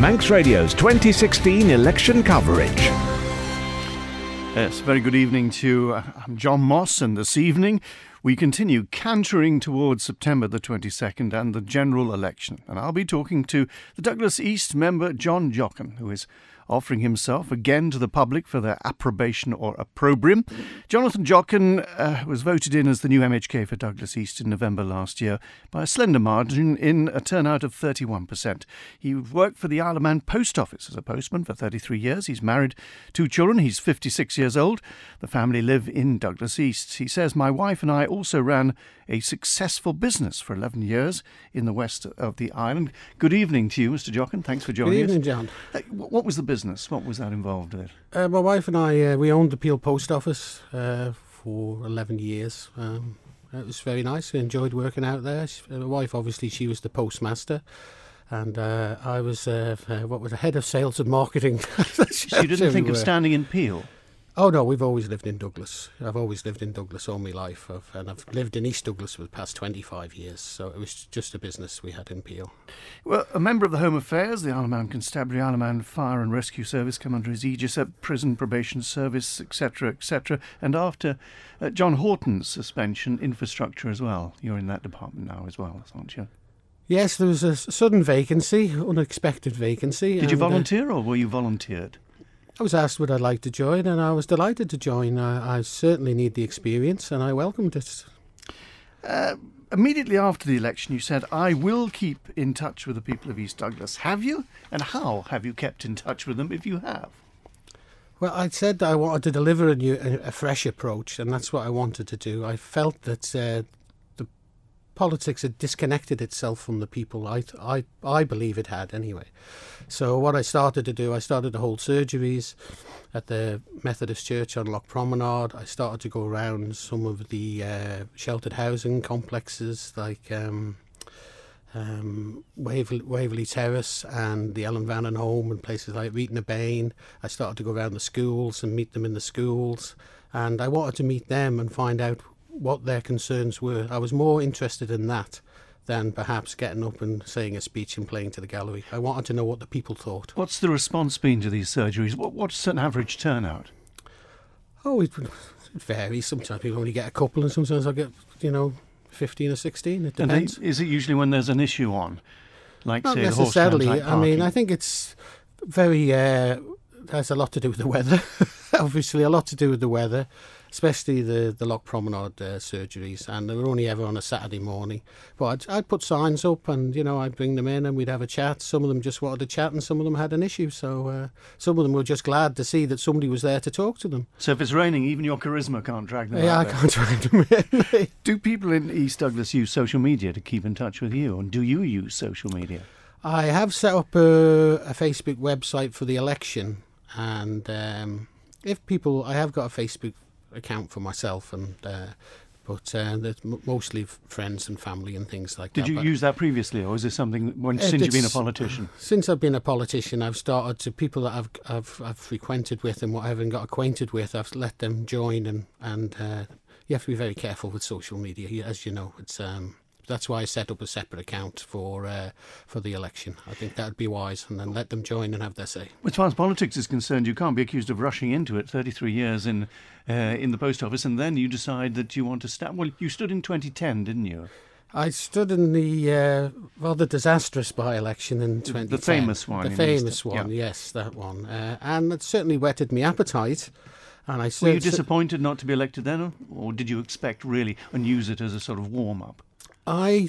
Manx Radio's 2016 election coverage. Yes, very good evening to you. I'm John Moss, and this evening we continue cantering towards September the 22nd and the general election. And I'll be talking to the Douglas East member John Jochen, who is offering himself again to the public for their approbation or opprobrium. Jonathan Jochen was voted in as the new MHK for Douglas East in November last year by a slender margin in a turnout of 31%. He worked for the Isle of Man Post Office as a postman for 33 years. He's married, 2 children. He's 56 years old. The family live in Douglas East. He says, my wife and I also ran a successful business for 11 years in the west of the island. Good evening to you, Mr. Jochen. Thanks for joining us. Good evening, John. What was the business? What was that involved with? My wife and I, we owned the Peel Post Office for 11 years. It was very nice. We enjoyed working out there. My wife, obviously, she was the postmaster. And I was, head of sales and marketing. So you didn't think of standing in Peel? Oh, no, we've always lived in Douglas. I've always lived in Douglas all my life. And I've lived in East Douglas for the past 25 years. So it was just a business we had in Peel. Well, a member of the Home Affairs, the Isle of Man Constabulary, Isle of Man Fire and Rescue Service come under his aegis at Prison Probation Service, etc., etc. And after John Horton's suspension, infrastructure as well. You're in that department now as well, aren't you? Yes, there was a sudden vacancy, unexpected vacancy. Did you volunteer or were you volunteered? I was asked would I like to join, and I was delighted to join. I certainly need the experience, and I welcomed it. Immediately after the election, you said, I will keep in touch with the people of East Douglas. Have you? And how have you kept in touch with them if you have? Well, I said that I wanted to deliver a fresh approach, and that's what I wanted to do. I felt that the politics had disconnected itself from the people. I believe it had anyway. So what I started to do, I started to hold surgeries at the Methodist Church on Loch Promenade. I started to go around some of the sheltered housing complexes like Waverley Terrace and the Ellen Vannon Home and places like Reeton-y-Bain. I started to go around the schools and meet them in the schools. And I wanted to meet them and find out what their concerns were. I was more interested in that than perhaps getting up and saying a speech and playing to the gallery. I wanted to know what the people thought. What's the response been to these surgeries? What's an average turnout? Oh, it varies. Sometimes people only get a couple and sometimes I get, 15 or 16. It depends. And is it usually when there's an issue on? Like, Not say, necessarily. the horse I mean, I think it's very... has a lot to do with the weather. Obviously, a lot to do with the weather, especially the Loch Promenade surgeries, and they were only ever on a Saturday morning. But I'd put signs up and, I'd bring them in and we'd have a chat. Some of them just wanted to chat and some of them had an issue. So some of them were just glad to see that somebody was there to talk to them. So if it's raining, even your charisma can't drag them out. Yeah, I can't drag them in. Do people in East Douglas use social media to keep in touch with you? And do you use social media? I have set up a Facebook website for the election. And if people, I have got a Facebook account for myself, and but there's mostly friends and family and things like that. Did you use that previously, or is this something since you've been a politician? Since I've been a politician, I've started to people that I've frequented with and what I haven't got acquainted with. I've let them join, and you have to be very careful with social media, as you know. It's that's why I set up a separate account for the election. I think that'd be wise, and then let them join and have their say. As far as politics is concerned, you can't be accused of rushing into it. 33 years in the post office, and then you decide that you want to stand. Well, you stood in 2010, didn't you? I stood in the rather disastrous by-election in 2010. The famous one. The famous one, yeah. Yes, that one. And it certainly whetted my appetite. And were you disappointed not to be elected then, or did you expect really and use it as a sort of warm-up? I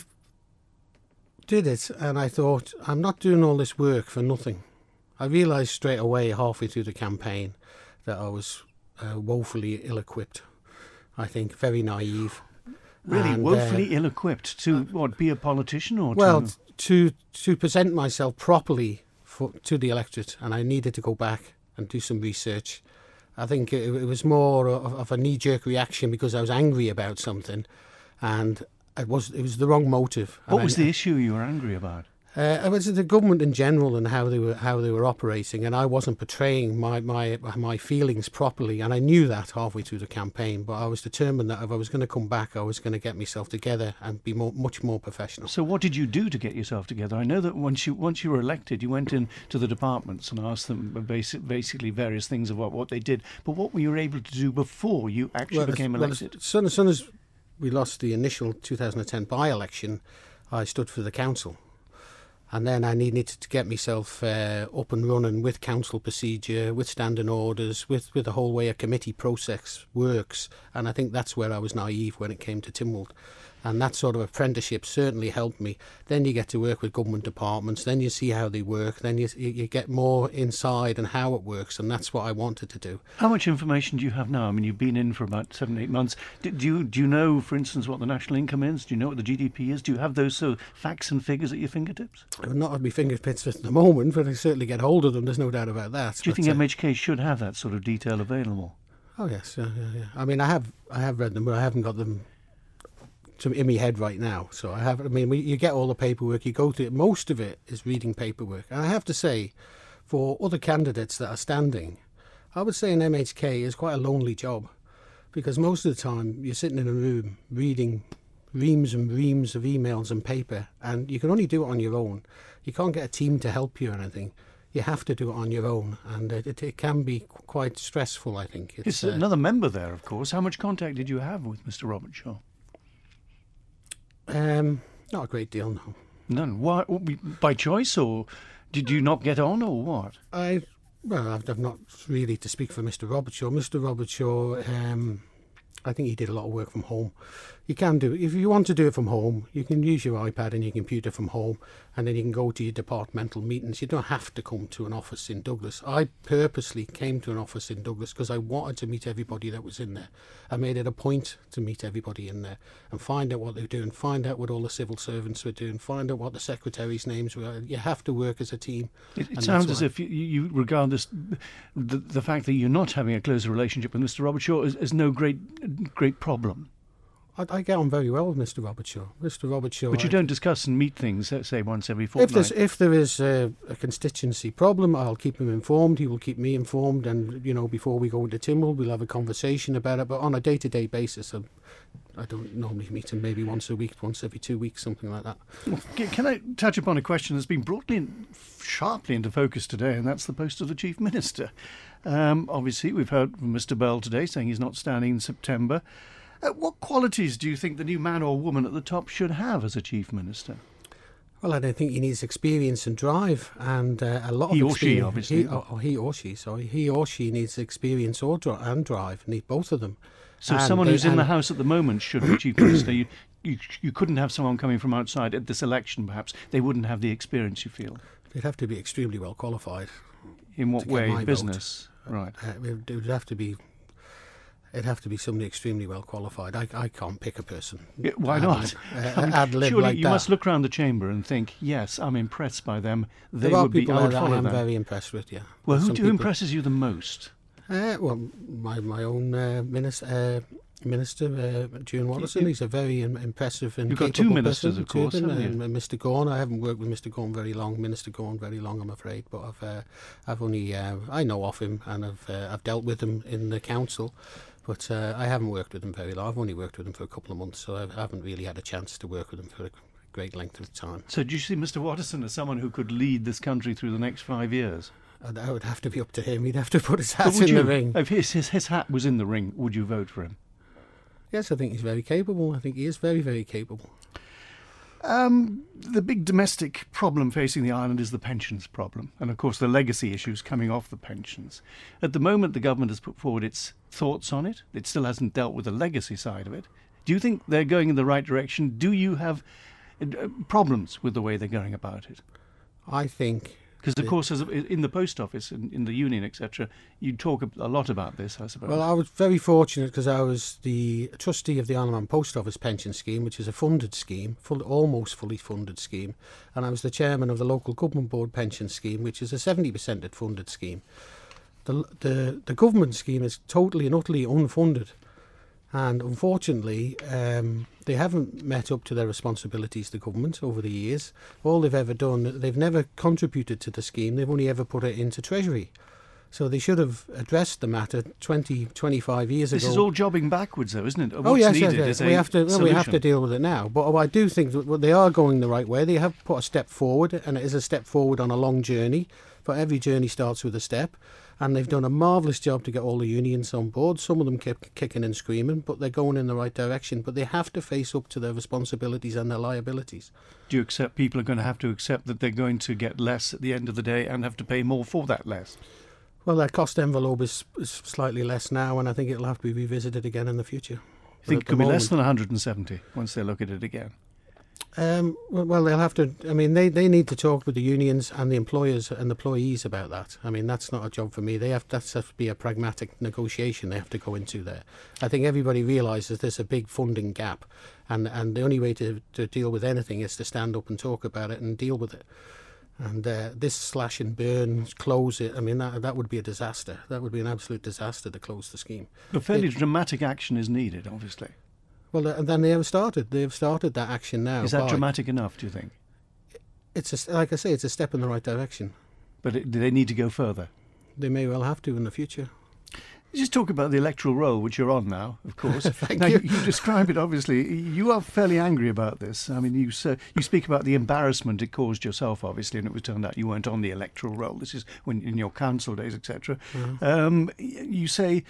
did it and I thought, I'm not doing all this work for nothing. I realised straight away, halfway through the campaign, that I was woefully ill-equipped. I think very naive. Really, and, woefully ill-equipped to be a politician or to present myself properly to the electorate, and I needed to go back and do some research. I think it was more of a knee-jerk reaction because I was angry about something, and it was the wrong motive. What was the issue you were angry about? It was the government in general and how they were operating, and I wasn't portraying my feelings properly, and I knew that halfway through the campaign. But I was determined that if I was going to come back, I was going to get myself together and be much more professional. So, what did you do to get yourself together? I know that once you were elected, you went in to the departments and asked them basically various things about what they did. But what were you able to do before you actually became elected? As soon as we lost the initial 2010 by-election, I stood for the council. And then I needed to get myself up and running with council procedure, with standing orders, with the whole way a committee process works. And I think that's where I was naive when it came to Tynwald. And that sort of apprenticeship certainly helped me. Then you get to work with government departments, then you see how they work, then you get more inside and how it works, and that's what I wanted to do. How much information do you have now? I mean, you've been in for about 7-8 months. Do you know, for instance, what the national income is? Do you know what the GDP is? Do you have those facts and figures at your fingertips? Well, not at my fingertips at the moment, but I certainly get hold of them, there's no doubt about that. Do you think MHK should have that sort of detail available? Oh, yes, yeah. I mean, I have read them, but I haven't got them in my head right now. So you get all the paperwork, you go through it. Most of it is reading paperwork. And I have to say, for other candidates that are standing, I would say an MHK is quite a lonely job, because most of the time you're sitting in a room reading reams and reams of emails and paper, and you can only do it on your own. You can't get a team to help you or anything. You have to do it on your own, and it can be quite stressful, I think. It's another member there, of course. How much contact did you have with Mr. Robert Shaw? Not a great deal, no. None. Why? By choice, or did you not get on, or what? I've not really to speak for Mr. Robert Shaw. Mr. Robert Shaw, I think he did a lot of work from home. You can do it. If you want to do it from home, you can use your iPad and your computer from home, and then you can go to your departmental meetings. You don't have to come to an office in Douglas. I purposely came to an office in Douglas because I wanted to meet everybody that was in there. I made it a point to meet everybody in there and find out what they were doing, find out what all the civil servants were doing, find out what the secretaries' names were. You have to work as a team. It sounds as if you regard this, the fact that you're not having a closer relationship with Mr. Robert Shaw as no great problem. I get on very well with Mr. Robert Shaw. Mr. Robert Shaw. But you don't discuss and meet things, say, once every fortnight. If there is a constituency problem, I'll keep him informed. He will keep me informed, and before we go into Tynwald, we'll have a conversation about it. But on a day-to-day basis, I don't normally meet him. Maybe once a week, once every 2 weeks, something like that. Can I touch upon a question that's been brought sharply into focus today, and that's the post of the Chief Minister. Obviously, we've heard from Mr. Bell today saying he's not standing in September. What qualities do you think the new man or woman at the top should have as a Chief Minister? Well, I don't think he needs experience and drive, and a lot of he or she, obviously. He or she needs experience and drive. Need both of them. So someone who's in the House at the moment should be Chief Minister. You couldn't have someone coming from outside at this election, perhaps. They wouldn't have the experience, you feel? They'd have to be extremely well qualified. In what way? Business? Right. It'd have to be somebody extremely well qualified. I can't pick a person. Yeah, why not? Surely you must look around the chamber and think, yes, I'm impressed by them. I would follow them. I'm very impressed with, yeah. Well, who impresses you the most? Well, my own Minister, June Watterson. He's a very impressive and capable person. You've got two ministers, of course, haven't you? And Mr. Gorn. I haven't worked with Mr. Gorn very long, I'm afraid. But I know of him, and I've dealt with him in the council. But I haven't worked with him very long. I've only worked with him for a couple of months, so I haven't really had a chance to work with him for a great length of time. So do you see Mr. Watterson as someone who could lead this country through the next 5 years? That would have to be up to him. He'd have to put his hat in the ring. If his hat was in the ring, would you vote for him? Yes, I think he's very capable. I think he is very, very capable. The big domestic problem facing the island is the pensions problem, and of course the legacy issues coming off the pensions. At the moment, the government has put forward its thoughts on it. It still hasn't dealt with the legacy side of it. Do you think they're going in the right direction? Do you have problems with the way they're going about it? I think... Because, of course, in the post office, in the union, etc., you talk a lot about this, I suppose. Well, I was very fortunate because I was the trustee of the Isle of Man Post Office Pension Scheme, which is a funded scheme, almost fully funded scheme, and I was the chairman of the Local Government Board Pension Scheme, which is a 70% funded scheme. The government scheme is totally and utterly unfunded. And unfortunately, they haven't met up to their responsibilities to government over the years. All they've ever done, they've never contributed to the scheme. They've only ever put it into Treasury. So they should have addressed the matter 20, 25 years ago. This is all jobbing backwards, though, isn't it? Oh, yes, needed yes. is We have to solution. deal with it now. But I do think that they are going the right way. They have put a step forward, and it is a step forward on a long journey. But every journey starts with a step. And they've done a marvellous job to get all the unions on board. Some of them kept kicking and screaming, but they're going in the right direction. But they have to face up to their responsibilities and their liabilities. Do you accept people are going to have to accept that they're going to get less at the end of the day and have to pay more for that less? Well, their cost envelope is slightly less now, and I think it'll have to be revisited again in the future. You think it could be less than 170 once they look at it again? Well, they'll have to. I mean, they need to talk with the unions and the employers and employees about that. I mean, that's not a job for me. That has to be a pragmatic negotiation they have to go into there. I think everybody realises there's a big funding gap, and the only way to deal with anything is to stand up and talk about it and deal with it. And this slash and burn, close it, I mean, that would be a disaster. That would be an absolute disaster to close the scheme. But fairly dramatic action is needed, obviously. Well, and then they have started. They have started that action now. Is that dramatic enough, do you think? Like I say, it's a step in the right direction. But do they need to go further? They may well have to in the future. Just talk about the electoral roll, which you're on now, of course. Thank now, you. You describe it, obviously. You are fairly angry about this. I mean, you speak about the embarrassment it caused yourself, obviously, and it was turned out you weren't on the electoral roll. This is when in your council days, etc. You say,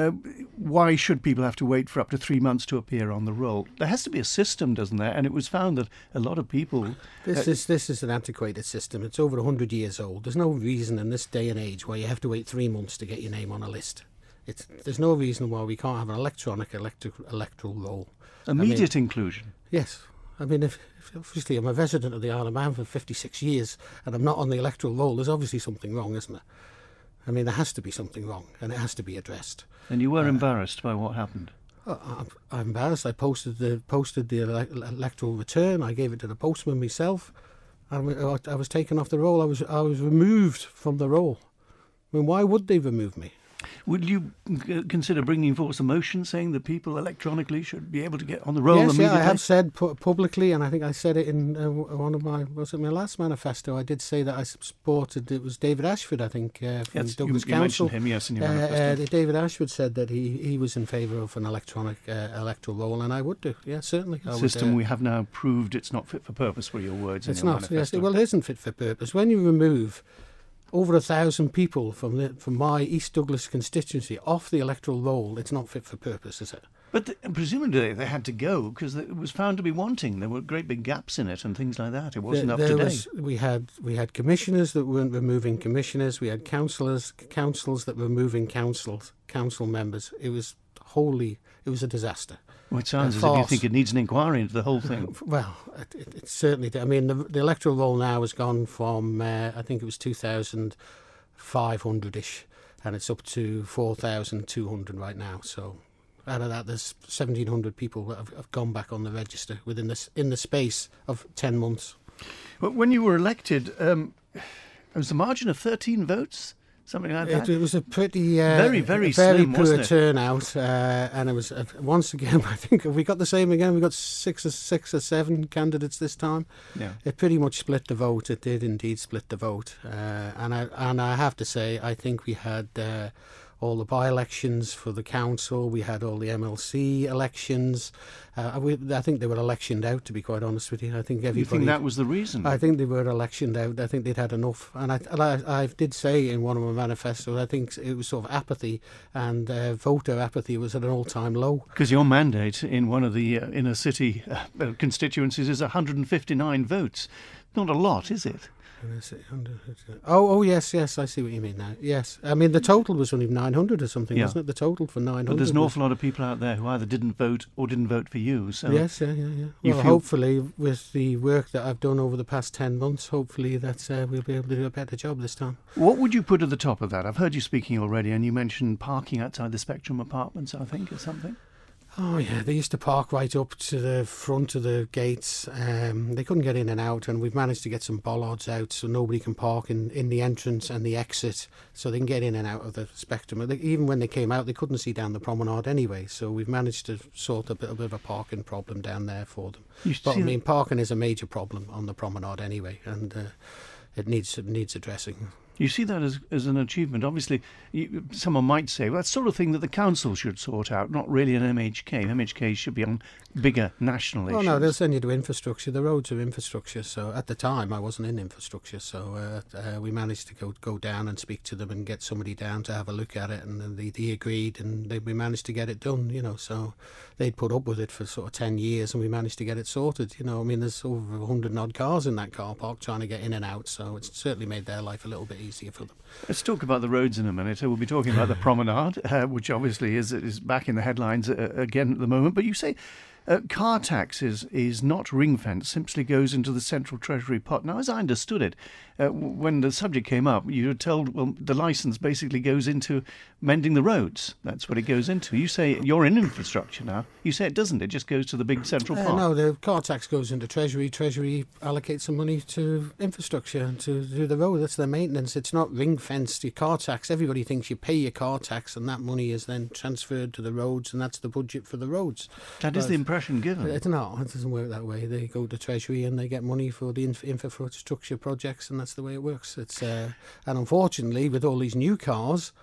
why should people have to wait for up to 3 months to appear on the roll? There has to be a system, doesn't there? And it was found that a lot of people... This is an antiquated system. It's over 100 years old. There's no reason in this day and age why you have to wait 3 months to get your name on a list. There's no reason why we can't have an electronic electoral roll. Immediate inclusion. Yes. I mean, if obviously I'm a resident of the Isle of Man for 56 years and I'm not on the electoral roll, there's obviously something wrong, isn't there? I mean, there has to be something wrong, and it has to be addressed. And you were embarrassed by what happened? I'm embarrassed. I posted the electoral return. I gave it to the postman myself. I was taken off the roll. I was removed from the roll. I mean, why would they remove me? Would you consider bringing forth a motion saying that people electronically should be able to get on the roll immediately? Yes, I have said publicly, and I think I said it in one of my last manifesto. I did say that I supported, it was David Ashford, I think, from Douglas Council. You mentioned him, yes, in your manifesto. David Ashford said that he was in favour of an electronic electoral roll, and I would do, certainly. The system we have now proved it's not fit for purpose, were your words in your manifesto. It's not, yes. Well, it isn't fit for purpose. When you remove over 1,000 people from my East Douglas constituency off the electoral roll, it's not fit for purpose, is it? But presumably they had to go because it was found to be wanting. There were great big gaps in it and things like that. It wasn't up to date. We had commissioners that weren't removing commissioners. We had councils that were removing council members. It was a disaster. Well, it sounds as if you think it needs an inquiry into the whole thing. Well, it certainly did. I mean, the electoral roll now has gone from, I think it was 2,500-ish, and it's up to 4,200 right now. So out of that, there's 1,700 people that have gone back on the register in the space of 10 months. But when you were elected, it was a margin of 13 votes? Something like that. It was a pretty very slim, poor wasn't it? turnout, and it was once again. I think we got the same again. We got six or seven candidates this time. Yeah. It pretty much split the vote. It did indeed split the vote, and I have to say I think we had all the by-elections for the council. We had all the MLC elections. I think they were electioned out, to be quite honest with you. I think everybody... You think that was the reason? I think they were electioned out. I think they'd had enough. And I did say in one of my manifestos, I think it was sort of apathy, and voter apathy was at an all-time low. Because your mandate in one of the inner city constituencies is 159 votes. Not a lot, is it? Oh, yes, I see what you mean now. Yes. I mean, the total was only 900 or something, wasn't it? The total for 900. But there's an awful lot of people out there who either didn't vote or didn't vote for you. So yes, yeah. Well, hopefully, with the work that I've done over the past 10 months, hopefully that we'll be able to do a better job this time. What would you put at the top of that? I've heard you speaking already, and you mentioned parking outside the Spectrum Apartments, I think, or something. Oh yeah, they used to park right up to the front of the gates. They couldn't get in and out, and we've managed to get some bollards out so nobody can park in the entrance and the exit, so they can get in and out of the spectrum. Even when they came out, they couldn't see down the promenade anyway, so we've managed to sort a bit of a parking problem down there for them. But I mean, parking is a major problem on the promenade anyway, and it needs addressing. You see that as an achievement. Obviously, someone might say, well, that's the sort of thing that the council should sort out, not really an MHK. MHK should be on bigger national issues. Oh, no, they'll send you to infrastructure. The roads are infrastructure. So at the time, I wasn't in infrastructure. So we managed to go down and speak to them and get somebody down to have a look at it. And then they agreed, and we managed to get it done, you know. So they'd put up with it for sort of 10 years, and we managed to get it sorted. You know, I mean, there's over 100 odd cars in that car park trying to get in and out. So it's certainly made their life a little bit easier for them. Let's talk about the roads in a minute. We'll be talking about the promenade, which obviously is back in the headlines again at the moment. But you say car tax is not ring-fenced, simply goes into the Central Treasury pot. Now, as I understood it, when the subject came up, you were told, well, the licence basically goes into mending the roads. That's what it goes into. You say you're in infrastructure now. You say it doesn't. It just goes to the big central pot. No, the car tax goes into Treasury. Treasury allocates some money to infrastructure, to do the road. That's their maintenance. It's not ring-fenced. Your car tax, everybody thinks you pay your car tax and that money is then transferred to the roads, and that's the budget for the roads. That is the impression given. No, it doesn't work that way. They go to Treasury and they get money for the infrastructure projects, and that's the way it works. It's and unfortunately, with all these new cars,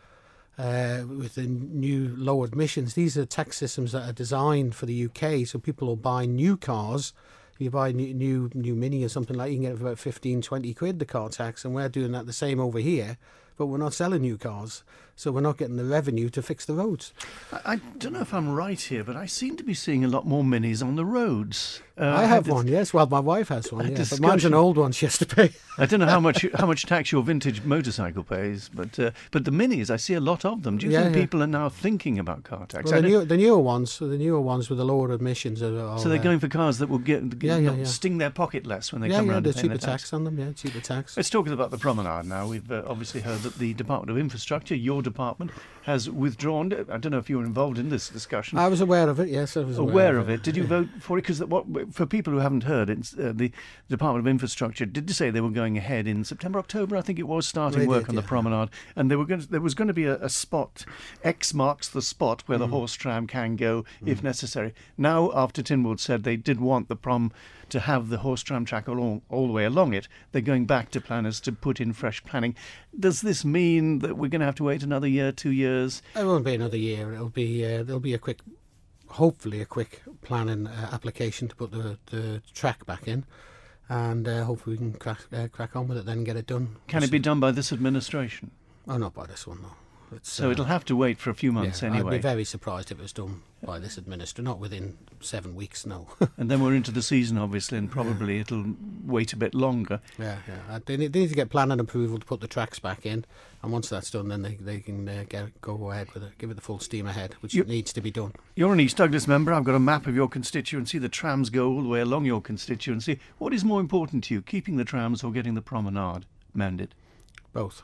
with the new low emissions, these are tax systems that are designed for the UK, so people will buy new cars. If you buy a new Mini or something like that, you can get it for about 15, 20 quid, the car tax, and we're doing that the same over here, but we're not selling new cars, so we're not getting the revenue to fix the roads. I don't know if I'm right here, but I seem to be seeing a lot more Minis on the roads. I have one, yes. Well, my wife has one, yeah, but mine's an old one she has to pay. I don't know how much tax your vintage motorcycle pays, but the Minis, I see a lot of them. Do you think people are now thinking about car tax? Well, the newer ones with the lower emissions are so they're going for cars that will sting their pocket less when they come around. Yeah, the cheaper tax on them. Yeah, cheaper tax. Let's talk about the promenade now. We've obviously heard that the Department of Infrastructure, your department, has withdrawn. I don't know if you were involved in this discussion. I was aware of it. Yes, I was aware of it. Did you vote for it? Because for people who haven't heard, it's the Department of Infrastructure did say they were going ahead in September, October, I think it was, starting work on the promenade, and there was going to be a spot. X marks the spot where the horse tram can go if necessary. Now, after Tynwald said they did want the prom to have the horse tram track all the way along it, they're going back to planners to put in fresh planning. Does this mean that we're going to have to wait another year, 2 years? It won't be another year. It'll be there'll be hopefully a quick planning application to put the track back in, and hopefully we can crack on with it then and get it done. Can it be done by this administration? Oh, not by this one, no. So it'll have to wait for a few months anyway. I'd be very surprised if it was done by this administration, not within 7 weeks, no. And then we're into the season, obviously, and probably it'll wait a bit longer. Yeah. They need to get planning approval to put the tracks back in, and once that's done, then they can go ahead with it, give it the full steam ahead, which needs to be done. You're an East Douglas member. I've got a map of your constituency. The trams go all the way along your constituency. What is more important to you, keeping the trams or getting the promenade mended? Both.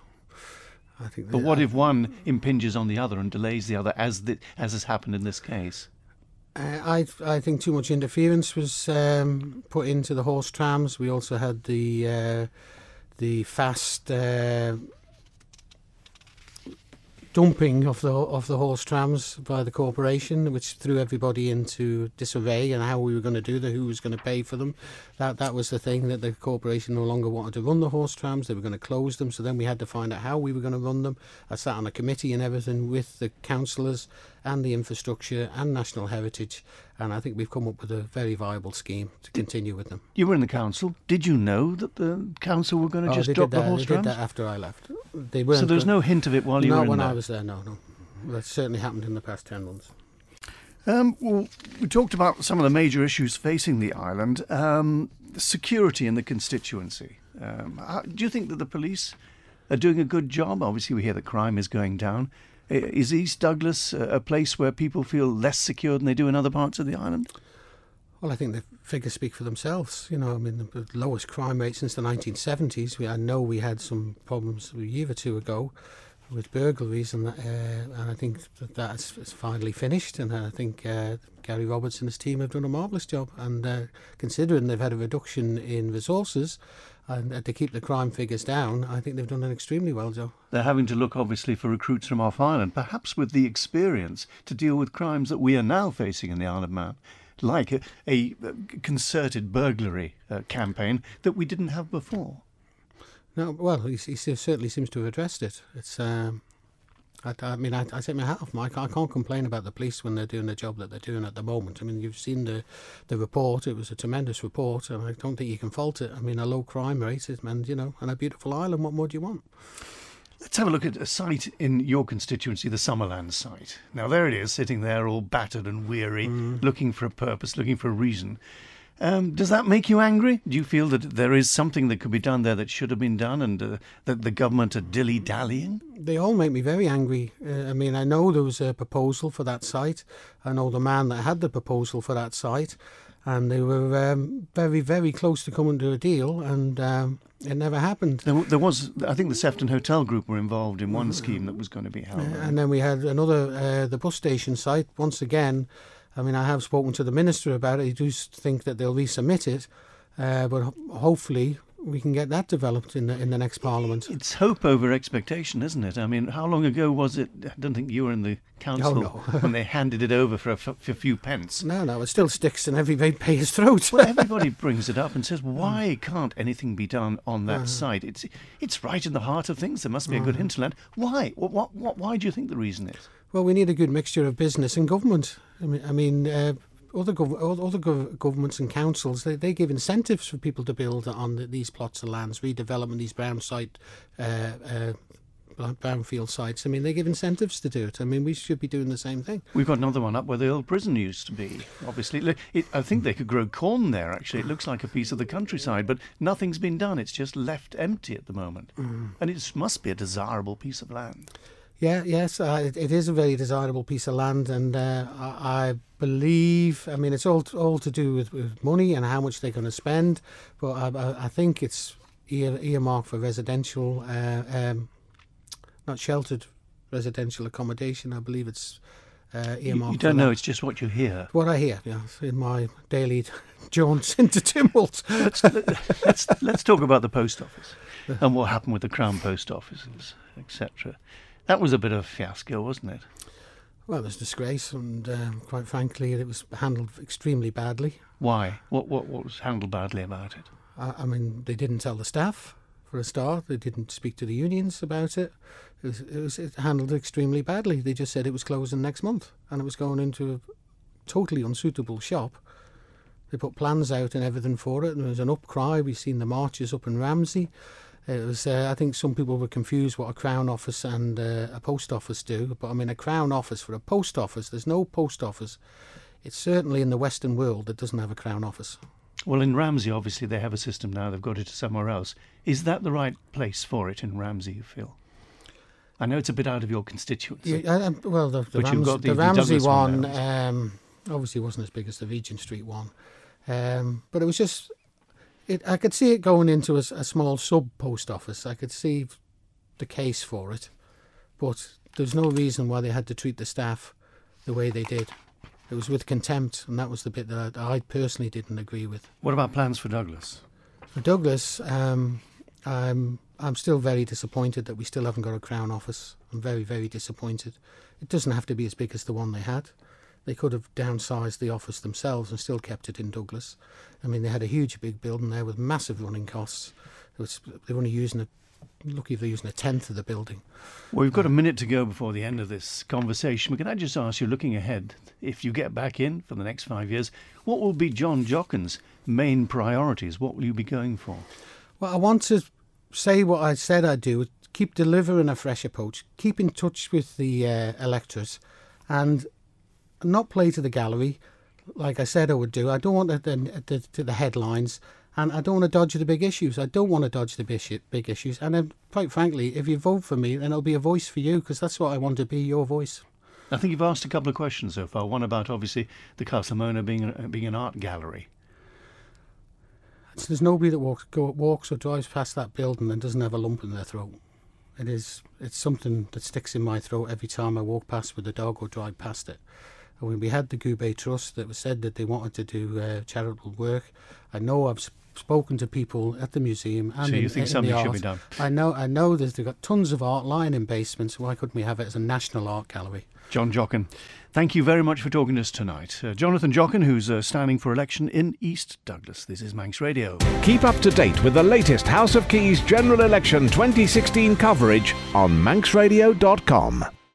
I think. But what if one impinges on the other and delays the other, as has happened in this case? I think too much interference was put into the horse trams. We also had the fast dumping of the horse trams by the corporation, which threw everybody into disarray and how we were going to do who was going to pay for them. That was the thing, that the corporation no longer wanted to run the horse trams. They were going to close them, so then we had to find out how we were going to run them. I sat on a committee and everything with the councillors and the infrastructure and National Heritage, and I think we've come up with a very viable scheme to continue with them. You were in the council. Did you know that the council were going to just drop the horse trams? They did that after I left. So there was no hint of it while you were in there? Not when I was there, no. That certainly happened in the past 10 months. Well, we talked about some of the major issues facing the island. Security in the constituency. Do you think that the police are doing a good job? Obviously, we hear that crime is going down. Is East Douglas a place where people feel less secure than they do in other parts of the island? Well, I think the figures speak for themselves. You know, I mean, the lowest crime rate since the 1970s. I know we had some problems a year or two ago, with burglaries, and I think that's finally finished. And I think Gary Roberts and his team have done a marvellous job. And considering they've had a reduction in resources and to keep the crime figures down, I think they've done an extremely well job. They're having to look, obviously, for recruits from off Ireland, perhaps with the experience to deal with crimes that we are now facing in the Isle of Man, like a concerted burglary campaign that we didn't have before. No, well, he certainly seems to have addressed it. It's, I take my hat off, Mike. I can't complain about the police when they're doing the job that they're doing at the moment. I mean, you've seen the report. It was a tremendous report, and I don't think you can fault it. I mean, a low crime rate, and a beautiful island. What more do you want? Let's have a look at a site in your constituency, the Summerland site. Now, there it is, sitting there all battered and weary, looking for a purpose, looking for a reason. Does that make you angry? Do you feel that there is something that could be done there that should have been done, and that the government are dilly-dallying? They all make me very angry. I mean, I know there was a proposal for that site. I know the man that had the proposal for that site, and they were very, very close to coming to a deal, and it never happened. There was, I think the Sefton Hotel Group were involved in one scheme that was going to be held. And then we had another, the bus station site, once again. I mean, I have spoken to the Minister about it. I do think that they'll resubmit it, but hopefully we can get that developed in the next Parliament. It's hope over expectation, isn't it? I mean, how long ago was it? I don't think you were in the council when they handed it over for a few pence. No, it still sticks in every payer's throat. Well, everybody brings it up and says, why can't anything be done on that site? It's right in the heart of things. There must be a good hinterland. Why? Why do you think the reason is? Well, we need a good mixture of business and government. I mean, other governments and councils, they give incentives for people to build on these plots of lands, redevelopment, these brownfield sites. I mean, they give incentives to do it. I mean, we should be doing the same thing. We've got another one up where the old prison used to be. Obviously, I think they could grow corn there, actually. It looks like a piece of the countryside, but nothing's been done. It's just left empty at the moment. And it must be a desirable piece of land. Yes, it is a very desirable piece of land, and I believe, I mean, it's all to do with money and how much they're going to spend, but I think it's earmarked for residential, not sheltered residential accommodation. I believe it's earmarked. You don't know, it's just what you hear. What I hear, yes, in my daily jaunts into Tynwald. Let's talk about the post office and what happened with the Crown Post Offices, etc. That was a bit of a fiasco, wasn't it? Well, it was a disgrace, and quite frankly, it was handled extremely badly. Why? What was handled badly about it? I mean, they didn't tell the staff, for a start. They didn't speak to the unions about it. It handled extremely badly. They just said it was closing next month, and it was going into a totally unsuitable shop. They put plans out and everything for it, and there was an upcry. We've seen the marches up in Ramsey. It was, I think some people were confused what a Crown Office and a post office do. But I mean, a Crown Office for a post office, there's no post office. It's certainly in the Western world that doesn't have a Crown Office. Well, in Ramsey, obviously, they have a system now. They've got it somewhere else. Is that the right place for it in Ramsey, you feel? I know it's a bit out of your constituency. Well, the Ramsey one obviously wasn't as big as the Regent Street one. But it was just... I could see it going into a small sub-post office. I could see the case for it. But there's no reason why they had to treat the staff the way they did. It was with contempt, and that was the bit that I personally didn't agree with. What about plans for Douglas? For Douglas, I'm still very disappointed that we still haven't got a Crown Office. I'm very, very disappointed. It doesn't have to be as big as the one they had. They could have downsized the office themselves and still kept it in Douglas. I mean, they had a huge big building there with massive running costs. They were only using lucky if they're using a tenth of the building. Well, we've got a minute to go before the end of this conversation. Can I just ask you, looking ahead, if you get back in for the next 5 years, what will be John Jocken's main priorities? What will you be going for? Well, I want to say what I said I'd do, keep delivering a fresh approach, keep in touch with the electors, and not play to the gallery like I said I would do. I don't want the headlines, and I don't want to dodge the big issues. I don't want to dodge the big issues. And then, quite frankly, if you vote for me, then it'll be a voice for you, because that's what I want to be, your voice. I think you've asked a couple of questions so far. One about, obviously, the Castle Mona being an art gallery. There's nobody that walks or drives past that building and doesn't have a lump in their throat. It's something that sticks in my throat every time I walk past with the dog or drive past it. And when we had the Goubet Trust that was said that they wanted to do charitable work, I know I've spoken to people at the museum and so you think something should be done? I know they've got tons of art lying in basements. Why couldn't we have it as a national art gallery? John Jochen, thank you very much for talking to us tonight. Jonathan Jochen, who's standing for election in East Douglas. This is Manx Radio. Keep up to date with the latest House of Keys General Election 2016 coverage on manxradio.com.